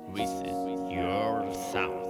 This is your sound.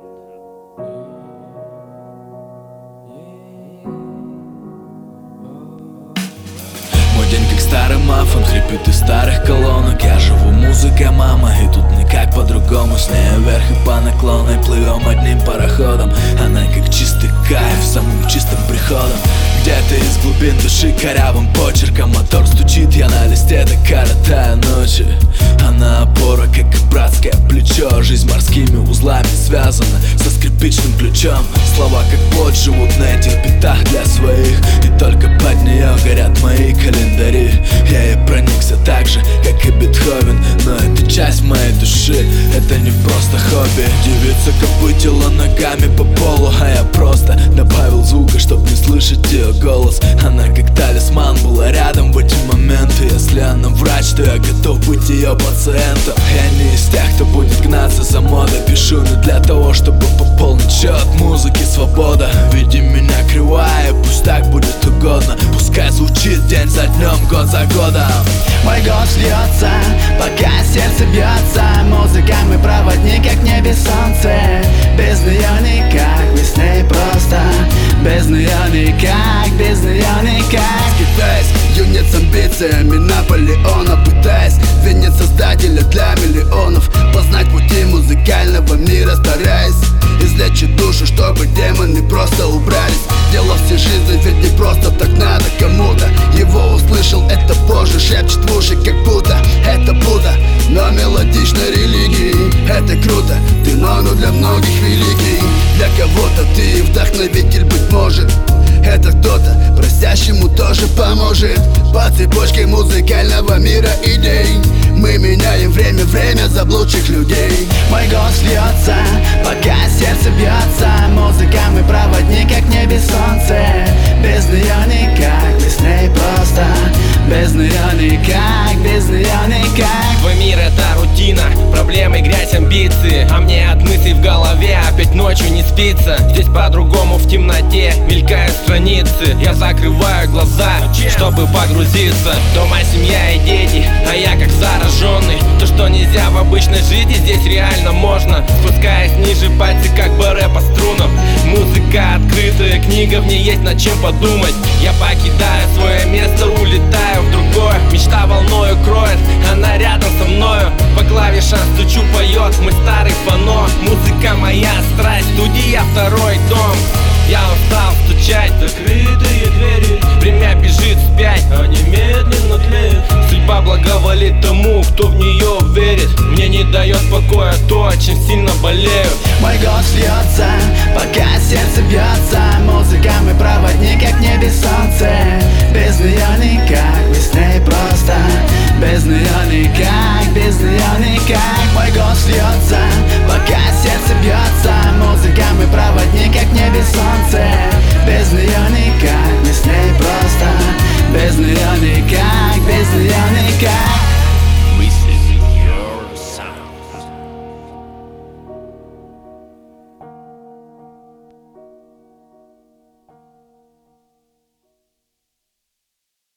Мой день как старый мафон, хрипит из старых колонок. Я живу музыкой, мама, и тут никак по-другому. С ней вверх и по наклонной плывем одним пароходом. Она как чистый кайф, самым чистым приходом. Где-то из глубин души корявым почерком мотор стучит, я на листе до коротаю ночи. Она опора, как и братское плечо. Жизнь морскими узлами связана со скрипичным ключом. Слова как плоть живут на этих битах для своих, и только под нее горят мои календари. Я ей проникся так же, как и Бетховен, но это часть моей души, это не просто хобби. Девица копытила ногами по полу, а я просто добавил звука, чтоб не слышать ее голос. Она как талисман была рядом в эти моменты. Если она врач, то я готов быть ее пациентом. Я не из тех, кто будет гнаться за модой. Пишу не для того, чтобы пополнить счет музыки свобода. Види меня кривая, пусть так будет угодно. Пускай звучит день за днем, год за годом. Мой голос льется, пока сердце бьется. Музыка мой проводник, как в небе солнце. Без нее никак, мы с ней просто. Без нее никак, без нее никак. Скитаясь, юнец с амбициями Наполеона, пытаясь венец создателя для миллионов. Познать пути музыкального мира, стараясь излечить душу, чтобы демоны просто убрались. Дело всей жизни, ведь не просто так надо кому-то. Его услышал, это Боже, шепчет в уши, как будто это Будда, но мелодичной религии. Это круто, ты ману для многих великий. Для кого-то ты вдохновитель, быть может. Это кто-то, просящему тоже поможет. По цепочке музыкального мира идей мы меняем время заблудших людей. Мой голос льется, пока сердце бьется. Музыка мой проводник, как в небе солнце. Без нее никак, мы с ней просто. Без нее никак, без нее никак. Твой мир это рутина, проблемы, грязь, амбиции. А мне от мыслей в голове опять ночью не спится. Здесь по-другому в темноте мелькают страницы. Я закрываю глаза, чтобы погрузиться. Дома семья и дети, а я как зараженный. То, что нельзя в обычной жизни, здесь реально можно. Спускаясь ниже, пальцы как баре по струнам. Музыка открытая книга, в ней есть над чем подумать. Я покидаю свое место, улетаю в другое. Мечта волною кроет, она рядом со мною. По клавишам стучу, поет мой старый фано. Музыка моя страсть, студия второй дом. Я устал стучать закрытые двери. Время бежит вспять, они медленно тлеют. Судьба благоволит тому, кто в нее верит. Мне не дает покоя то, чем сильно болею. Мой голос льется, пока сердце бьется. Музыка мой проводник, как в небе солнце. Без нее никак, мы с ней просто. Без нее никак, без нее никак. Мой голос льется, пока сердце бьется. Музыка мой проводник, как в небе солнце. Без нее никак, мы с ней просто. Без нее никак, без нее никак.